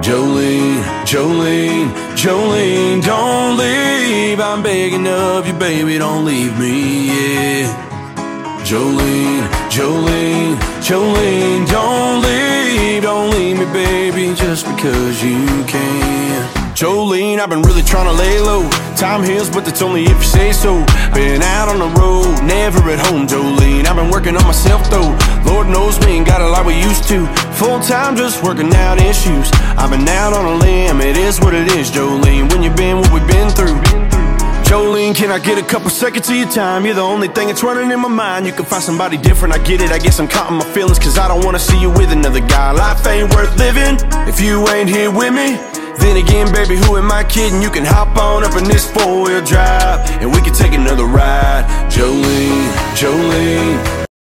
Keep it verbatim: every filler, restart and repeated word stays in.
Jolene, Jolene, Jolene, don't leave. I'm begging of you, baby, don't leave me, yeah. Jolene, Jolene, Jolene, don't leave. Don't leave me, baby, just because you can. Jolene, I've been really trying to lay low. Time heals, but that's only if you say so. Been out on the road, never at home, Jolene. I've been working on myself though. Lord knows we ain't got it like we used to. Full time just working out issues. I've been out on a limb, it is what it is, Jolene. When you've been what we've been through. Jolene, can I get a couple seconds of your time? You're the only thing that's running in my mind. You can find somebody different, I get it. I guess I'm caught in my feelings, cause I don't wanna see you with another guy. Life ain't worth living if you ain't here with me. Then again, baby, who am I kidding? You can hop on up in this four-wheel drive and we can take another ride. Jolene, Jolene,